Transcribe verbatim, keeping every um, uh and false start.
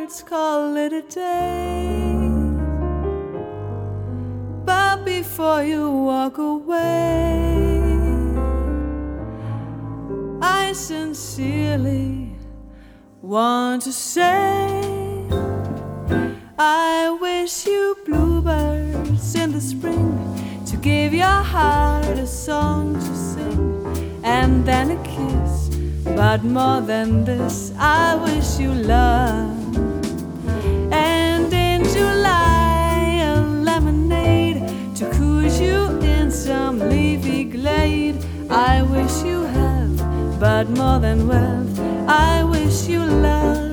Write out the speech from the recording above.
let's call it a day. But before you walk away, I sincerely want to say, I wish you bluebirds in the spring to give your heart a song to sing, and then a kiss. But more than this, I wish you love. And in July, a lemonade to cool you in some leafy glade. I wish you health, but more than wealth, I wish you love.